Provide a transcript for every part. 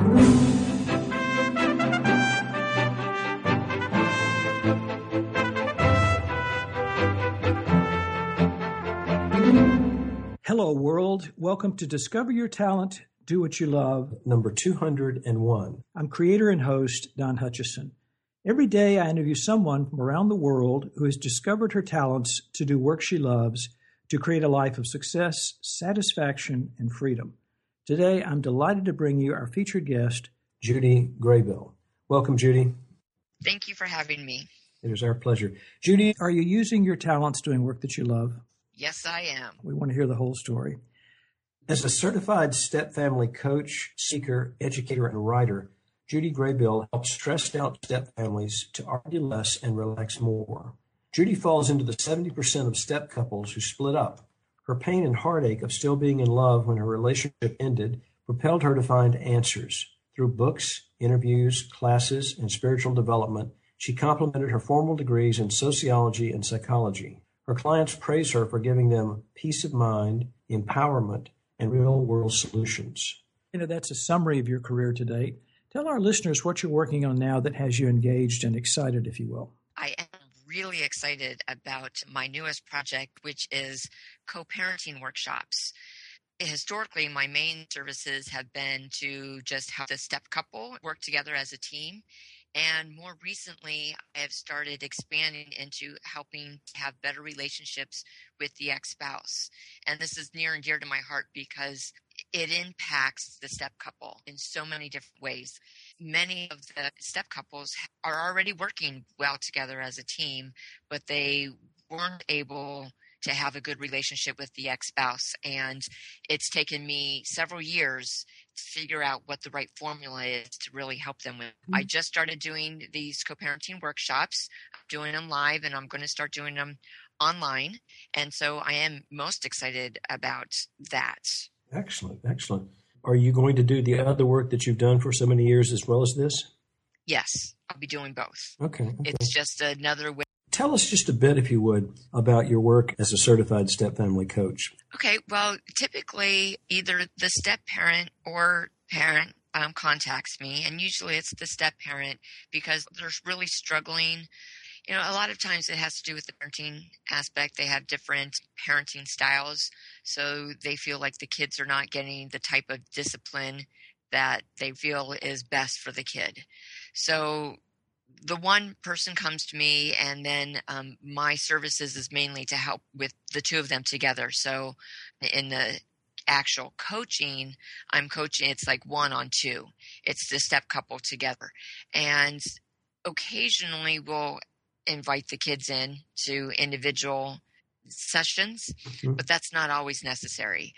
Hello, world. Welcome to Discover Your Talent, Do What You Love, number 201. I'm creator and host, Don Hutchison. Every day I interview someone from around the world who has discovered her talents to do work she loves, to create a life of success, satisfaction, and freedom. Today, I'm delighted to bring you our featured guest, Judy Graybill. Welcome, Judy. Thank you for having me. It is our pleasure. Judy, are you using your talents doing work that you love? Yes, I am. We want to hear the whole story. As a certified step-family coach, speaker, educator, and writer, Judy Graybill helps stressed-out step families to argue less and relax more. Judy falls into the 70% of step couples who split up. Her pain and heartache of still being in love when her relationship ended propelled her to find answers. Through books, interviews, classes, and spiritual development, she complemented her formal degrees in sociology and psychology. Her clients praise her for giving them peace of mind, empowerment, and real-world solutions. That's a summary of your career to date. Tell our listeners what you're working on now that has you engaged and excited, if you will. I am really excited about my newest project, which is co-parenting workshops. Historically, my main services have been to just have the step couple work together as a team. And more recently, I have started expanding into helping have better relationships with the ex-spouse. And this is near and dear to my heart because it impacts the step couple in so many different ways. Many of the step couples are already working well together as a team, but they weren't able to have a good relationship with the ex-spouse. And it's taken me several years to figure out what the right formula is to really help them with. I just started doing these co-parenting workshops, doing them live, and I'm going to start doing them online. And so I am most excited about that. Excellent, excellent. Are you going to do the other work that you've done for so many years as well as this? Yes, I'll be doing both. Okay. It's just another way. Tell us just a bit, if you would, about your work as a certified step-family coach. Okay, well, typically either the step-parent or parent contacts me, and usually it's the step-parent because they're really struggling. You know, a lot of times it has to do with the parenting aspect. They have different parenting styles, so they feel like the kids are not getting the type of discipline that they feel is best for the kid. So the one person comes to me, and then my services is mainly to help with the two of them together. So in the actual coaching, I'm coaching, it's like 1-on-2. It's the step couple together. And occasionally we'll invite the kids in to individual sessions, but that's not always necessary.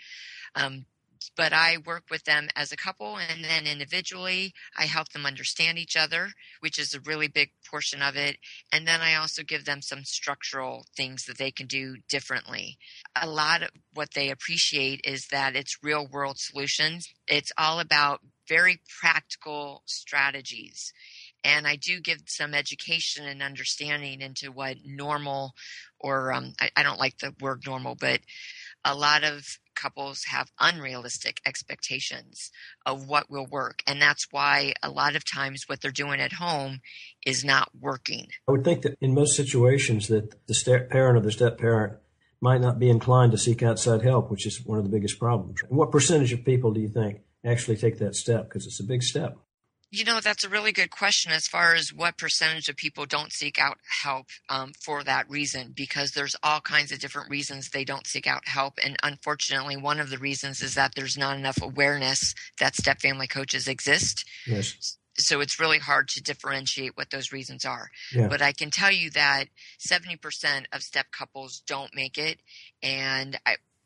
But I work with them as a couple, and then individually I help them understand each other, which is a really big portion of it. And then I also give them some structural things that they can do differently. A lot of what they appreciate is that it's real world solutions. It's all about very practical strategies. And I do give some education and understanding into what normal, or I don't like the word normal, but a lot of couples have unrealistic expectations of what will work. And that's why a lot of times what they're doing at home is not working. I would think that in most situations that the step-parent or the step-parent might not be inclined to seek outside help, which is one of the biggest problems. And what percentage of people do you think actually take that step? Because it's a big step. You know, that's a really good question as far as what percentage of people don't seek out help for that reason, because there's all kinds of different reasons they don't seek out help. And unfortunately, one of the reasons is that there's not enough awareness that step family coaches exist. Yes. So it's really hard to differentiate what those reasons are. Yeah. But I can tell you that 70% of step couples don't make it. And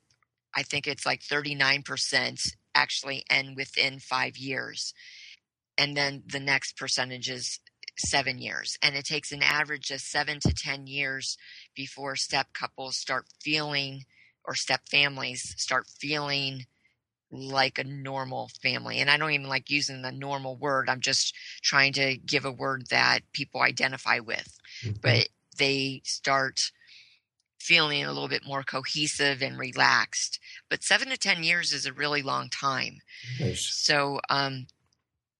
I think it's like 39% actually end within 5 years. And then the next percentage is 7 years. And it takes an average of 7 to 10 years before step couples start feeling, or step families start feeling like a normal family. And I don't even like using the normal word. I'm just trying to give a word that people identify with. Mm-hmm. But they start feeling a little bit more cohesive and relaxed. But 7 to 10 years is a really long time. Yes. So,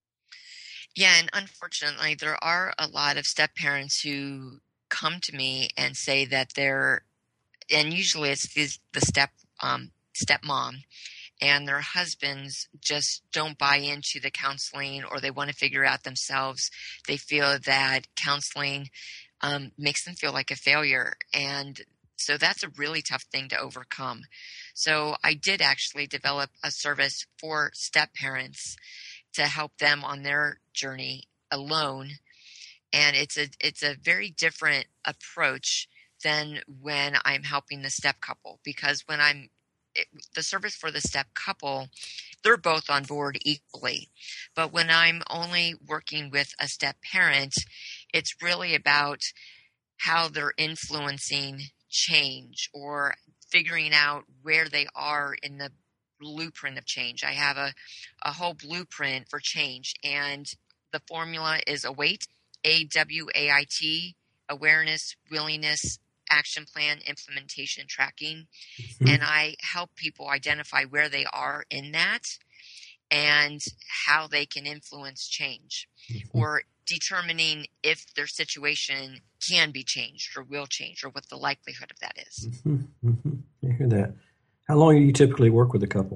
Yeah, and unfortunately, there are a lot of step parents who come to me and say that and usually it's the stepmom and their husbands just don't buy into the counseling or they want to figure out themselves. They feel that counseling makes them feel like a failure. And so that's a really tough thing to overcome. So I did actually develop a service for step parents to help them on their journey alone. And it's a very different approach than when I'm helping the step couple, because the service for the step couple, they're both on board equally. But when I'm only working with a step parent, it's really about how they're influencing change or figuring out where they are in the blueprint of change. I have a whole blueprint for change, and the formula is AWAIT, AWAIT, awareness, willingness, action plan, implementation, tracking. Mm-hmm. And I help people identify where they are in that and how they can influence change, or determining if their situation can be changed or will change, or what the likelihood of that is. I hear that. How long do you typically work with a couple?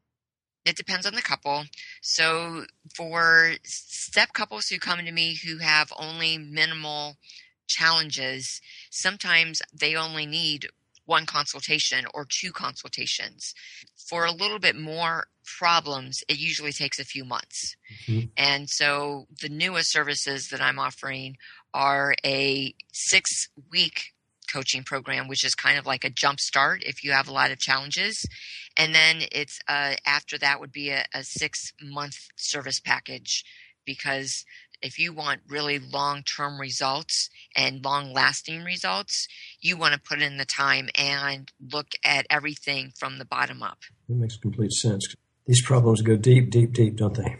It depends on the couple. So for step couples who come to me who have only minimal challenges, sometimes they only need one consultation or two consultations. For a little bit more problems, it usually takes a few months. Mm-hmm. And so the newest services that I'm offering are a 6-week coaching program, which is kind of like a jump start if you have a lot of challenges. And then it's after that would be a 6-month service package, because if you want really long-term results and long-lasting results, you want to put in the time and look at everything from the bottom up. That makes complete sense. These problems go deep, deep, deep, don't they?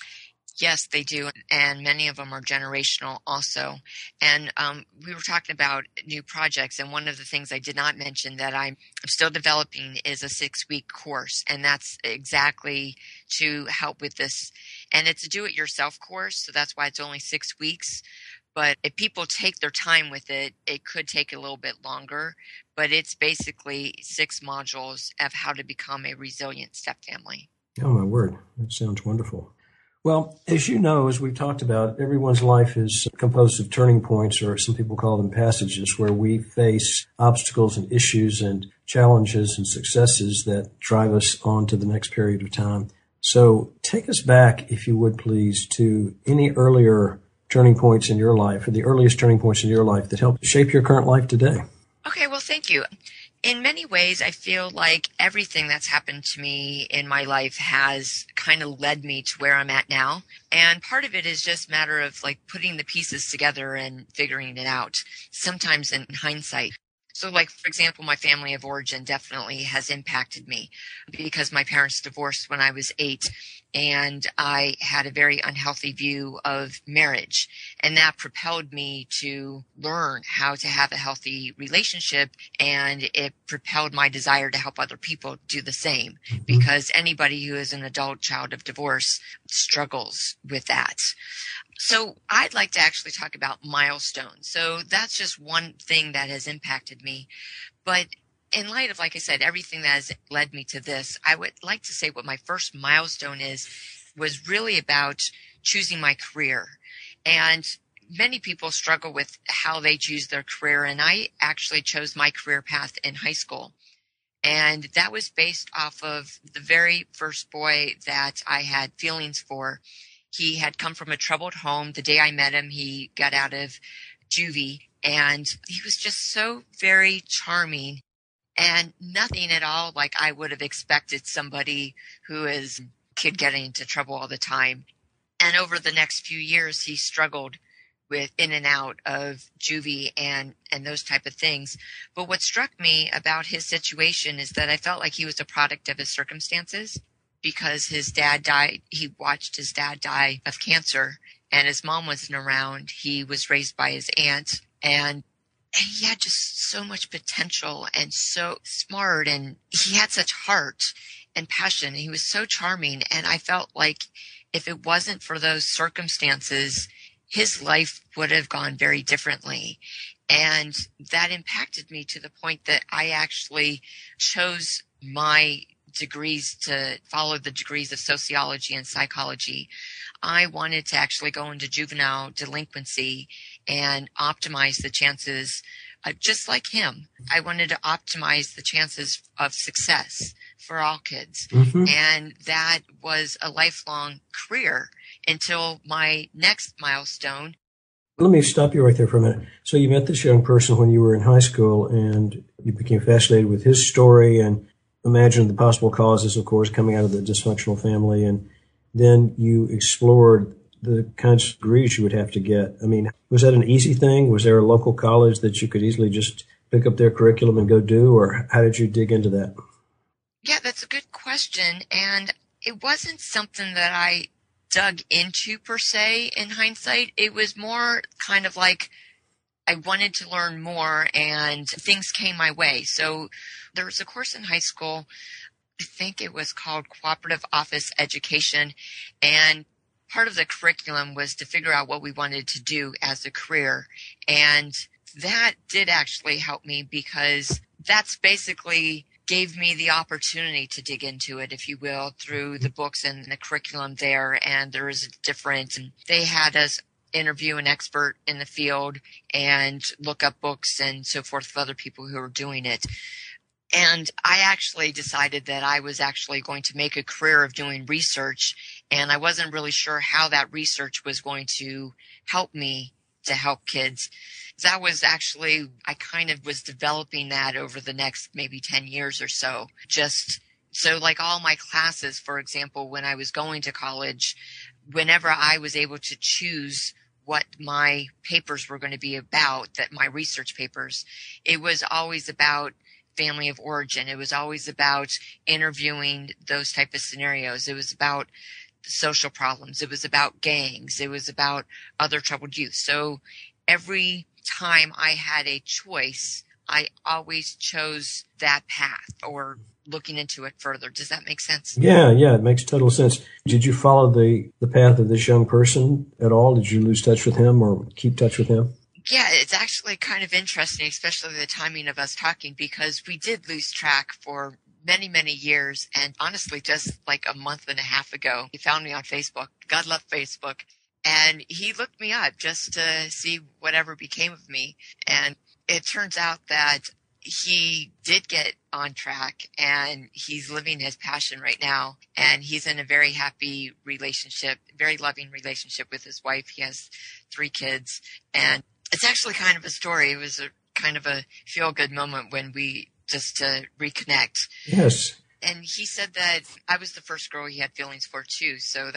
Yes, they do. And many of them are generational also. And we were talking about new projects. And one of the things I did not mention that I'm still developing is a 6-week course. And that's exactly to help with this. And it's a do-it-yourself course. So that's why it's only 6 weeks. But if people take their time with it, it could take a little bit longer. But it's basically 6 modules of how to become a resilient step family. Oh, my word. That sounds wonderful. Well, as you know, as we've talked about, everyone's life is composed of turning points, or some people call them passages, where we face obstacles and issues and challenges and successes that drive us on to the next period of time. So take us back, if you would please, to any earlier turning points in your life, or the earliest turning points in your life that helped shape your current life today. Okay, well, thank you. In many ways, I feel like everything that's happened to me in my life has kind of led me to where I'm at now. And part of it is just a matter of like putting the pieces together and figuring it out, sometimes in hindsight. So like, for example, my family of origin definitely has impacted me because my parents divorced when I was 8. And I had a very unhealthy view of marriage. And that propelled me to learn how to have a healthy relationship. And it propelled my desire to help other people do the same, because anybody who is an adult child of divorce struggles with that. So I'd like to actually talk about milestones. So that's just one thing that has impacted me. But in light of, like I said, everything that has led me to this, I would like to say what my first milestone was really about choosing my career. And many people struggle with how they choose their career. And I actually chose my career path in high school. And that was based off of the very first boy that I had feelings for. He had come from a troubled home. The day I met him, he got out of juvie, and he was just so very charming and nothing at all like I would have expected somebody who is a kid getting into trouble all the time. And over the next few years, he struggled with in and out of juvie and those type of things. But what struck me about his situation is that I felt like he was a product of his circumstances, because his dad died. He watched his dad die of cancer, and his mom wasn't around. He was raised by his aunt, and he had just so much potential and so smart, and he had such heart and passion. He was so charming, and I felt like if it wasn't for those circumstances, his life would have gone very differently. And that impacted me to the point that I actually chose my degrees to follow the degrees of sociology and psychology. I wanted to actually go into juvenile delinquency and optimize the chances, just like him. I wanted to optimize the chances of success for all kids. Mm-hmm. And that was a lifelong career until my next milestone. Let me stop you right there for a minute. So you met this young person when you were in high school, and you became fascinated with his story and imagined the possible causes, of course, coming out of the dysfunctional family. And then you explored the kinds of degrees you would have to get. I mean, was that an easy thing? Was there a local college that you could easily just pick up their curriculum and go do, or how did you dig into that? Yeah, that's a good question. And it wasn't something that I dug into per se in hindsight. It was more kind of like I wanted to learn more and things came my way. So there was a course in high school, I think it was called Cooperative Office Education, and part of the curriculum was to figure out what we wanted to do as a career. And that did actually help me because that's basically gave me the opportunity to dig into it, if you will, through the books and the curriculum there. And there was and they had us interview an expert in the field and look up books and so forth of other people who were doing it. And I actually decided that I was actually going to make a career of doing research, and I wasn't really sure how that research was going to help me to help kids. That was actually, I kind of was developing that over the next maybe 10 years or so. Just so like all my classes, for example, when I was going to college, whenever I was able to choose what my papers were going to be about, that my research papers, it was always about family of origin. It was always about interviewing those type of scenarios. It was about social problems. It was about gangs. It was about other troubled youth. So every time I had a choice, I always chose that path or looking into it further. Does that make sense? Yeah, it makes total sense. Did you follow the path of this young person at all? Did you lose touch with him or keep touch with him? Yeah, it's actually kind of interesting, especially the timing of us talking, because we did lose track for many, many years. And honestly, just like a month and a half ago, he found me on Facebook. God love Facebook. And he looked me up just to see whatever became of me. And it turns out that he did get on track and he's living his passion right now. And he's in a very happy relationship, very loving relationship with his wife. He has 3 kids. And it's actually kind of a story. It was a kind of a feel-good moment when we just reconnect. Yes. And he said that I was the first girl he had feelings for too. So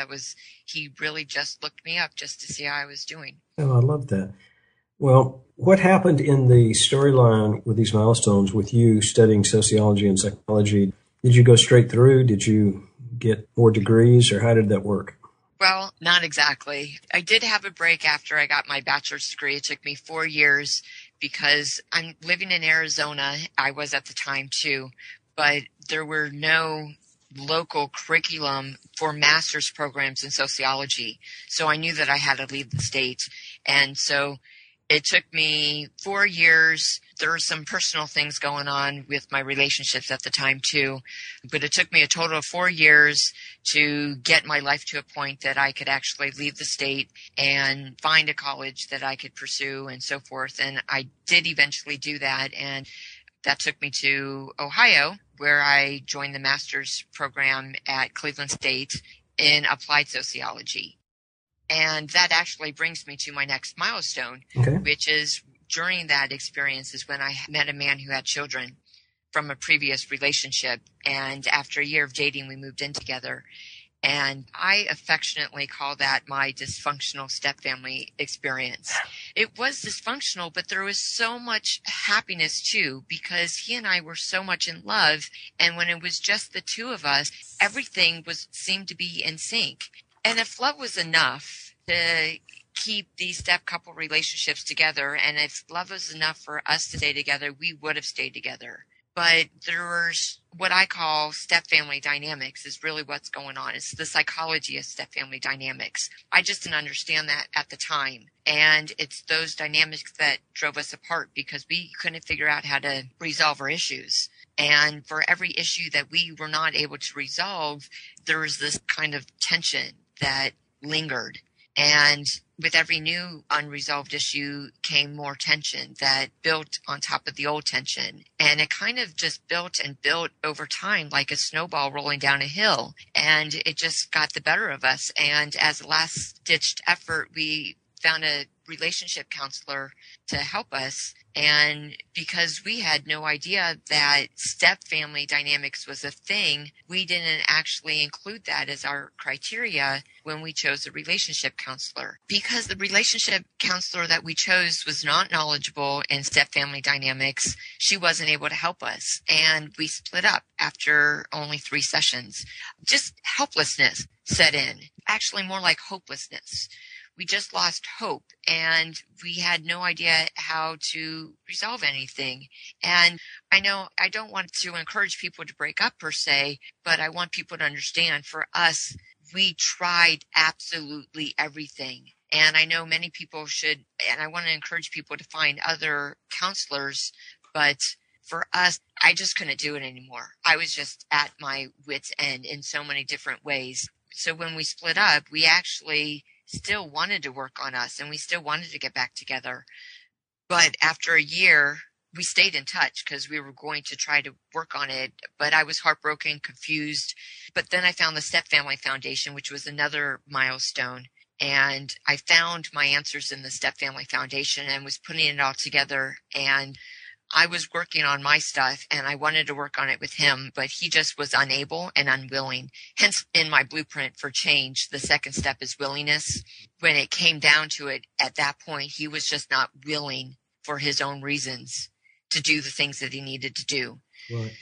he really just looked me up just to see how I was doing. Oh, I love that. Well, what happened in the storyline with these milestones with you studying sociology and psychology? Did you go straight through? Did you get more degrees, or how did that work? Well, not exactly. I did have a break after I got my bachelor's degree. It took me 4 years because I'm living in Arizona. I was at the time too, but there were no local curriculum for master's programs in sociology. So I knew that I had to leave the state. And so it took me 4 years. There were some personal things going on with my relationships at the time too, but it took me a total of 4 years to get my life to a point that I could actually leave the state and find a college that I could pursue and so forth. And I did eventually do that. And that took me to Ohio, where I joined the master's program at Cleveland State in applied sociology. And that actually brings me to my next milestone, which is during that experience is when I met a man who had children from a previous relationship. And after a year of dating, we moved in together. And I affectionately call that my dysfunctional stepfamily experience. It was dysfunctional, but there was so much happiness too, because he and I were so much in love. And when it was just the two of us, everything seemed to be in sync. And if love was enough to keep these step couple relationships together, and if love was enough for us to stay together, we would have stayed together. but there's what I call step-family dynamics is really what's going on. It's the psychology of step-family dynamics. I just didn't understand that at the time. And it's those dynamics that drove us apart because we couldn't figure out how to resolve our issues. And for every issue that we were not able to resolve, there was this kind of tension that lingered. And with every new unresolved issue came more tension that built on top of the old tension. And it kind of just built and built over time like a snowball rolling down a hill. And it just got the better of us. And as a last-ditched effort, we found a relationship counselor to help us. And because we had no idea that step family dynamics was a thing, we didn't actually include that as our criteria when we chose a relationship counselor. Because the relationship counselor that we chose was not knowledgeable in step family dynamics, she wasn't able to help us. And we split up after only 3 sessions. Just helplessness set in, actually more like hopelessness. We just lost hope and we had no idea how to resolve anything. And I know I don't want to encourage people to break up per se, but I want people to understand for us, we tried absolutely everything. And I know many people should, and I want to encourage people to find other counselors, but for us, I just couldn't do it anymore. I was just at my wit's end in so many different ways. So when we split up, we actually still wanted to work on us and we still wanted to get back together. But after a year, we stayed in touch because we were going to try to work on it. But I was heartbroken, confused. But then I found the Step Family Foundation, which was another milestone. And I found my answers in the Step Family Foundation and was putting it all together. And I was working on my stuff and I wanted to work on it with him, but he just was unable and unwilling. Hence, in my blueprint for change, the second step is willingness. When it came down to it, at that point, he was just not willing for his own reasons to do the things that he needed to do. Right.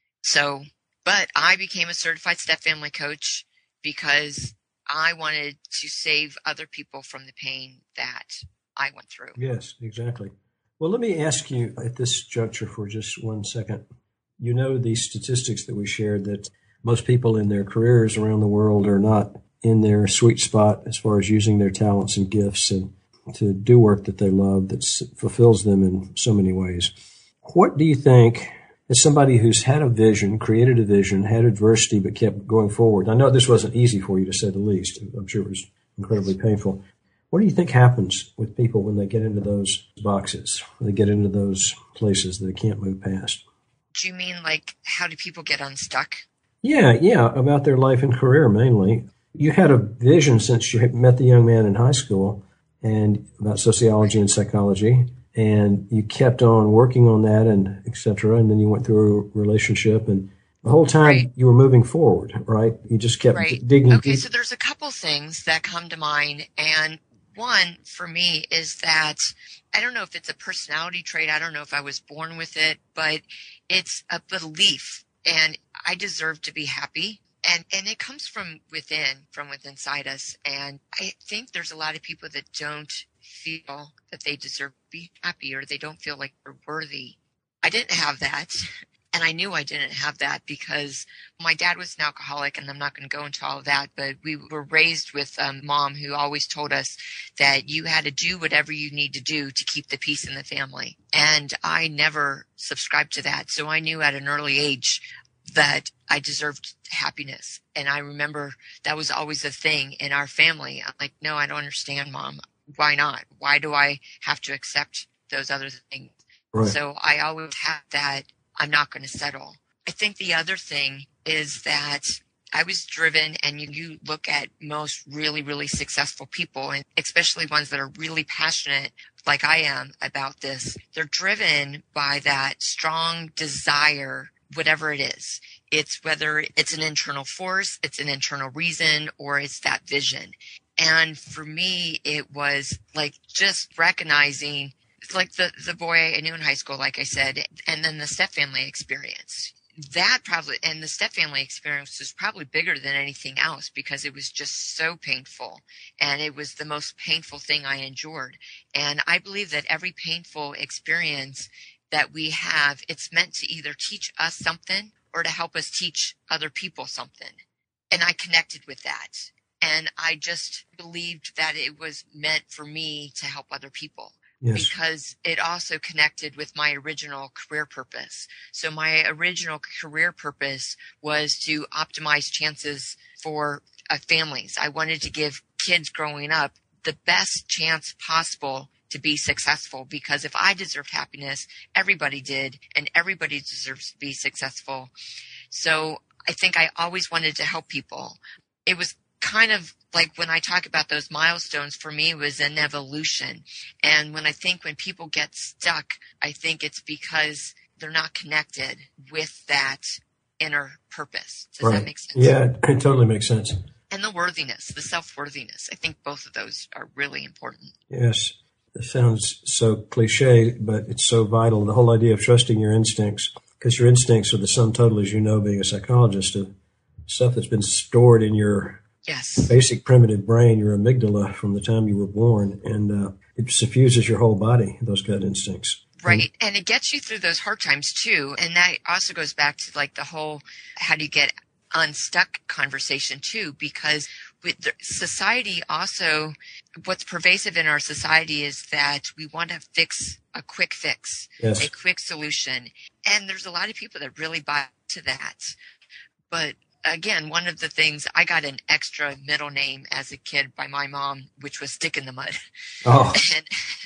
So, but I became a certified step family coach because I wanted to save other people from the pain that I went through. Yes, exactly. Well, let me ask you at this juncture for just 1 second. You know the statistics that we shared that most people in their careers around the world are not in their sweet spot as far as using their talents and gifts and to do work that they love that fulfills them in so many ways. What do you think, as somebody who's had a vision, created a vision, had adversity, but kept going forward? I know this wasn't easy for you, to say the least. I'm sure it was incredibly painful. What do you think happens with people when they get into those boxes, when they get into those places that they can't move past? Do you mean like how do people get unstuck? Yeah, about their life and career mainly. You had a vision since you met the young man in high school and about sociology and psychology, and you kept on working on that and et cetera, and then you went through a relationship and the whole time you were moving forward, right? You just kept digging. Okay, so there's a couple things that come to mind, and one for me is that I don't know if it's a personality trait. I don't know if I was born with it, but it's a belief and I deserve to be happy. And it comes from within, inside us. And I think there's a lot of people that don't feel that they deserve to be happy or they don't feel like they're worthy. I didn't have that. And I knew I didn't have that because my dad was an alcoholic, and I'm not going to go into all of that, but we were raised with a mom who always told us that you had to do whatever you need to do to keep the peace in the family. And I never subscribed to that. So I knew at an early age that I deserved happiness. And I remember that was always a thing in our family. I'm like, no, I don't understand, Mom. Why not? Why do I have to accept those other things? Right. So I always had that. I'm not going to settle. I think the other thing is that I was driven, and you look at most really, really successful people, and especially ones that are really passionate like I am about this, they're driven by that strong desire, whatever it is. It's whether it's an internal force, it's an internal reason, or it's that vision. And for me, it was like just recognizing like the boy I knew in high school, like I said, and then the step family experience. That probably, and the step family experience was probably bigger than anything else because it was just so painful. And it was the most painful thing I endured. And I believe that every painful experience that we have, it's meant to either teach us something or to help us teach other people something. And I connected with that. And I just believed that it was meant for me to help other people. Yes. Because it also connected with my original career purpose. So my original career purpose was to optimize chances for families. I wanted to give kids growing up the best chance possible to be successful, because if I deserved happiness, everybody did, and everybody deserves to be successful. So I think I always wanted to help people. It was kind of like when I talk about those milestones, for me, it was an evolution. And when people get stuck, I think it's because they're not connected with that inner purpose. Does that make sense? Yeah, it totally makes sense. And the worthiness, the self-worthiness. I think both of those are really important. Yes. It sounds so cliche, but it's so vital. The whole idea of trusting your instincts, because your instincts are the sum total, as you know, being a psychologist, of stuff that's been stored in your basic primitive brain, your amygdala, from the time you were born. And it suffuses your whole body, those gut instincts. Right. And it gets you through those hard times, too. And that also goes back to like the whole how do you get unstuck conversation, too, because with society also, what's pervasive in our society is that we want to fix a quick fix, a quick solution. And there's a lot of people that really buy into that. But again, one of the things, I got an extra middle name as a kid by my mom, which was Stick in the Mud. Oh. And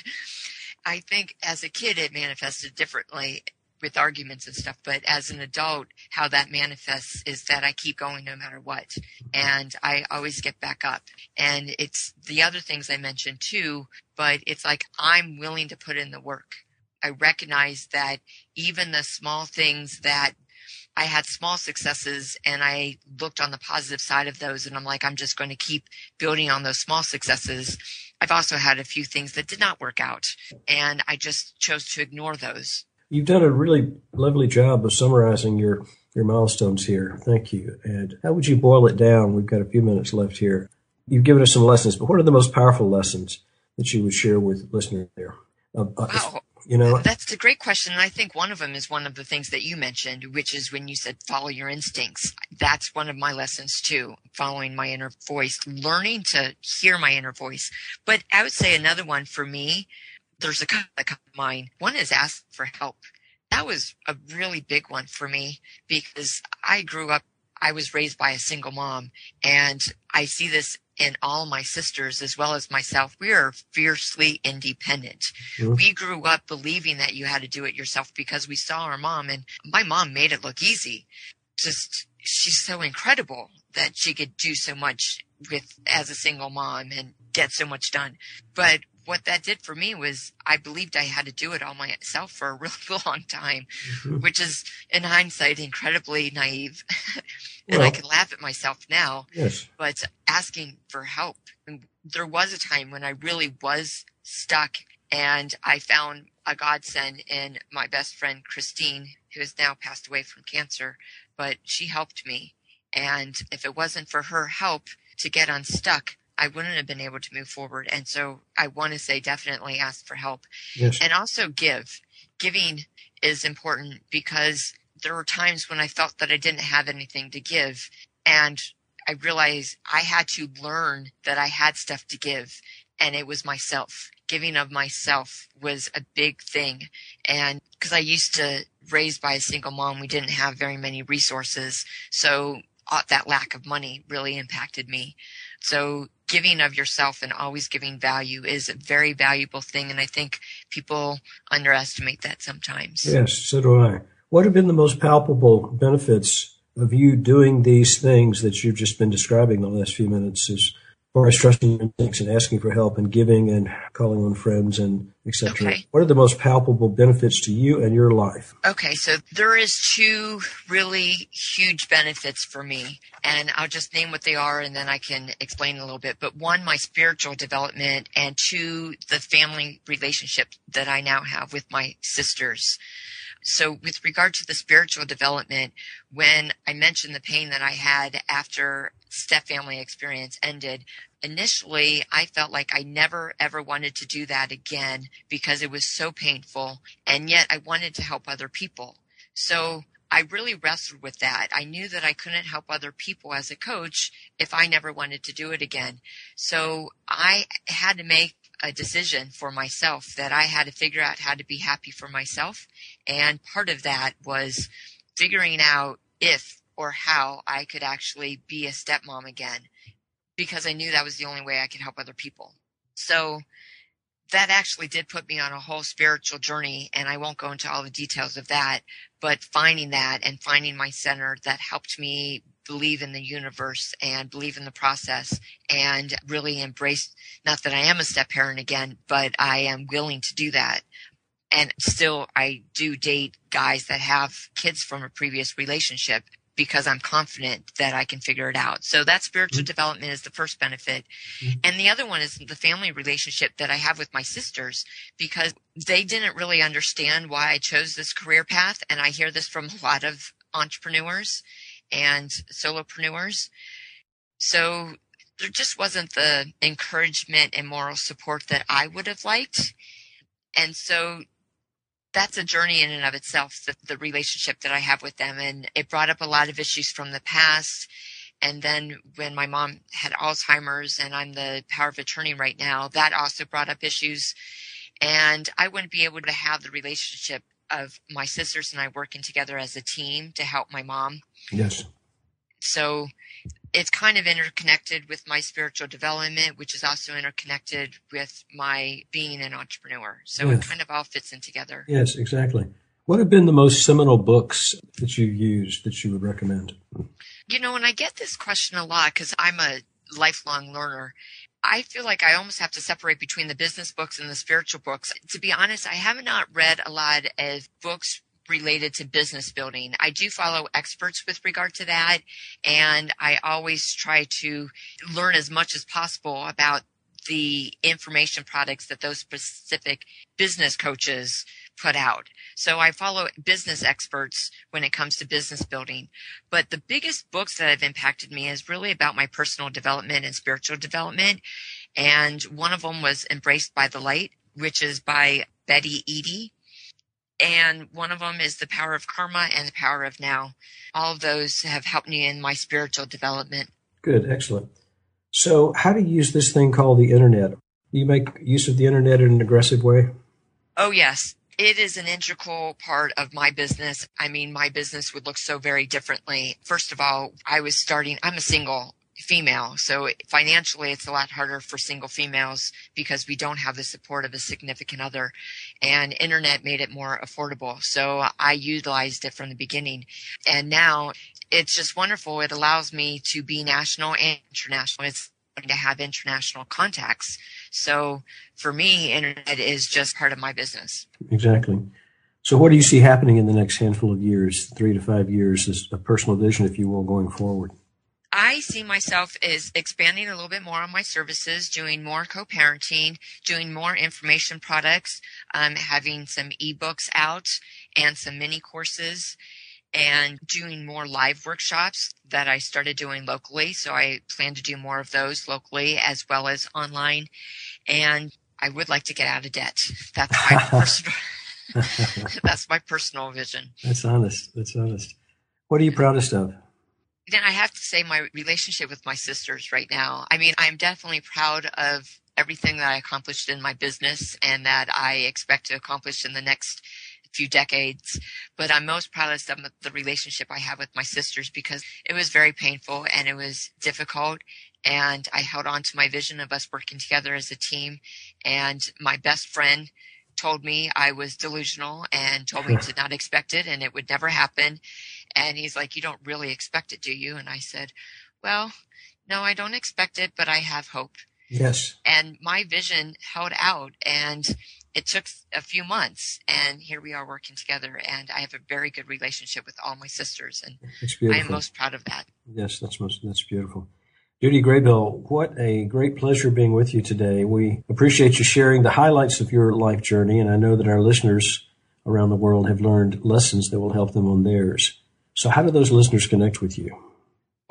I think as a kid, it manifested differently with arguments and stuff. But as an adult, how that manifests is that I keep going no matter what. And I always get back up. And it's the other things I mentioned too, but it's like I'm willing to put in the work. I recognize that even the small things that I had small successes, and I looked on the positive side of those, and I'm like, I'm just going to keep building on those small successes. I've also had a few things that did not work out, and I just chose to ignore those. You've done a really lovely job of summarizing your milestones here. Thank you. And how would you boil it down? We've got a few minutes left here. You've given us some lessons, but what are the most powerful lessons that you would share with listeners there? Wow. That's a great question. And I think one of them is one of the things that you mentioned, which is when you said follow your instincts. That's one of my lessons too, following my inner voice, learning to hear my inner voice. But I would say another one for me, there's a couple that come to mind. One is ask for help. That was a really big one for me because I was raised by a single mom, and I see this in all my sisters as well as myself. We are fiercely independent. Mm-hmm. We grew up believing that you had to do it yourself because we saw our mom, and my mom made it look easy. Just, she's so incredible that she could do so much as a single mom and get so much done. But what that did for me was I believed I had to do it all myself for a really long time, mm-hmm. which is, in hindsight, incredibly naive. And I can laugh at myself now. Yes. But asking for help. There was a time when I really was stuck, and I found a godsend in my best friend, Christine, who has now passed away from cancer. But she helped me. And if it wasn't for her help to get unstuck, I wouldn't have been able to move forward. And so I want to say definitely ask for help. Yes. And also give. Giving is important because there were times when I felt that I didn't have anything to give. And I realized I had to learn that I had stuff to give. And it was myself. Giving of myself was a big thing. And because I used to raised by a single mom, we didn't have very many resources. So that lack of money really impacted me. So giving of yourself and always giving value is a very valuable thing. And I think people underestimate that sometimes. Yes, so do I. What have been the most palpable benefits of you doing these things that you've just been describing the last few minutes, as far as trusting your instincts and asking for help and giving and calling on friends and et cetera? Okay. What are the most palpable benefits to you and your life? Okay, so there is two really huge benefits for me, and I'll just name what they are and then I can explain a little bit. But one, my spiritual development, and two, the family relationship that I now have with my sisters. So with regard to the spiritual development, when I mentioned the pain that I had after step family experience ended, initially I felt like I never, ever wanted to do that again because it was so painful. And yet I wanted to help other people. So I really wrestled with that. I knew that I couldn't help other people as a coach if I never wanted to do it again. So I had to make a decision for myself that I had to figure out how to be happy for myself. And part of that was figuring out if or how I could actually be a stepmom again, because I knew that was the only way I could help other people. So that actually did put me on a whole spiritual journey, and I won't go into all the details of that, but finding that and finding my center that helped me believe in the universe and believe in the process and really embrace, not that I am a step parent again, but I am willing to do that. And still I do date guys that have kids from a previous relationship because I'm confident that I can figure it out. So that spiritual development is the first benefit. And the other one is the family relationship that I have with my sisters, because they didn't really understand why I chose this career path. And I hear this from a lot of entrepreneurs and solopreneurs. So there just wasn't the encouragement and moral support that I would have liked. And so that's a journey in and of itself, the relationship that I have with them. And it brought up a lot of issues from the past. And then when my mom had Alzheimer's and I'm the power of attorney right now, that also brought up issues. And I wouldn't be able to have the relationship of my sisters and I working together as a team to help my mom. Yes. So it's kind of interconnected with my spiritual development, which is also interconnected with my being an entrepreneur. So It kind of all fits in together. Yes, exactly. What have been the most seminal books that you've used that you would recommend? You know, and I get this question a lot because I'm a lifelong learner. I feel like I almost have to separate between the business books and the spiritual books. To be honest, I have not read a lot of books related to business building. I do follow experts with regard to that, and I always try to learn as much as possible about the information products that those specific business coaches put out. So I follow business experts when it comes to business building. But the biggest books that have impacted me is really about my personal development and spiritual development. And one of them was Embraced by the Light, which is by Betty Eadie. And one of them is The Power of Karma and The Power of Now. All of those have helped me in my spiritual development. Good. Excellent. So how do you use this thing called the internet? Do you make use of the internet in an aggressive way? Oh, yes. It is an integral part of my business. I mean, my business would look so very differently. First of all, I'm a single female. So financially, it's a lot harder for single females because we don't have the support of a significant other. And internet made it more affordable. So I utilized it from the beginning. And now it's just wonderful. It allows me to be national and international. It's going to have international contacts. So for me, internet is just part of my business. Exactly. So what do you see happening in the next handful of years, 3 to 5 years, as a personal vision, if you will, going forward? I see myself as expanding a little bit more on my services, doing more co-parenting, doing more information products, having some ebooks out and some mini courses, and doing more live workshops that I started doing locally. So I plan to do more of those locally as well as online. And I would like to get out of debt. That's my that's my personal vision. That's honest. That's honest. What are you proudest of? Then I have to say my relationship with my sisters right now. I mean, I'm definitely proud of everything that I accomplished in my business and that I expect to accomplish in the next few decades. But I'm most proudest of the relationship I have with my sisters because it was very painful and it was difficult. And I held on to my vision of us working together as a team. And my best friend told me I was delusional and told me to not expect it and it would never happen. And he's like, "You don't really expect it, do you?" And I said, "Well, no, I don't expect it, but I have hope." Yes. And my vision held out, and it took a few months, and here we are working together. And I have a very good relationship with all my sisters, and I am most proud of that. Yes, that's beautiful. Judy Graybill, what a great pleasure being with you today. We appreciate you sharing the highlights of your life journey, and I know that our listeners around the world have learned lessons that will help them on theirs. So how do those listeners connect with you?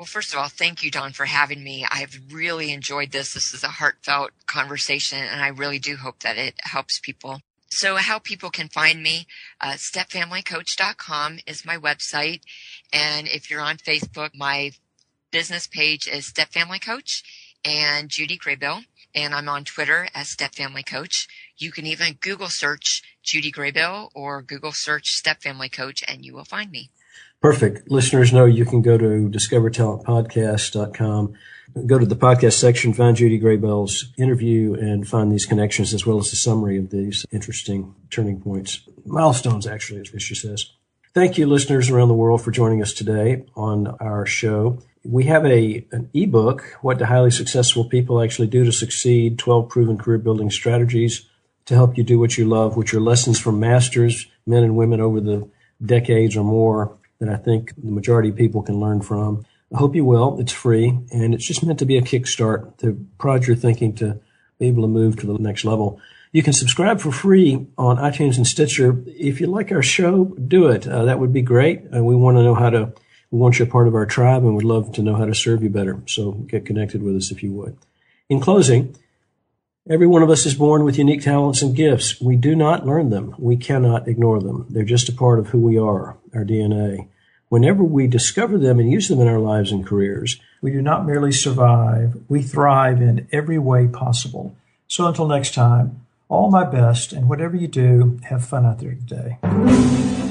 Well, first of all, thank you, Dawn, for having me. I've really enjoyed this. This is a heartfelt conversation, and I really do hope that it helps people. So how people can find me, stepfamilycoach.com is my website. And if you're on Facebook, my business page is Step Family Coach and Judy Graybill. And I'm on Twitter as Step Family Coach. You can even Google search Judy Graybill or Google search Step Family Coach, and you will find me. Perfect. Listeners know you can go to discovertalentpodcast.com, go to the podcast section, find Judy Graybill's interview, and find these connections as well as a summary of these interesting turning points. Milestones, actually, as she says. Thank you, listeners around the world, for joining us today on our show. We have an ebook, What Do Highly Successful People Actually Do to Succeed? 12 Proven Career-Building Strategies to Help You Do What You Love, which are lessons from masters, men and women over the decades or more, that I think the majority of people can learn from. I hope you will. It's free, and it's just meant to be a kickstart to prod your thinking to be able to move to the next level. You can subscribe for free on iTunes and Stitcher. If you like our show, do it. That would be great. We want to know we want you a part of our tribe, and we'd love to know how to serve you better. So get connected with us if you would. In closing, every one of us is born with unique talents and gifts. We do not learn them. We cannot ignore them. They're just a part of who we are, our DNA. Whenever we discover them and use them in our lives and careers, we do not merely survive, we thrive in every way possible. So until next time, all my best, and whatever you do, have fun out there today.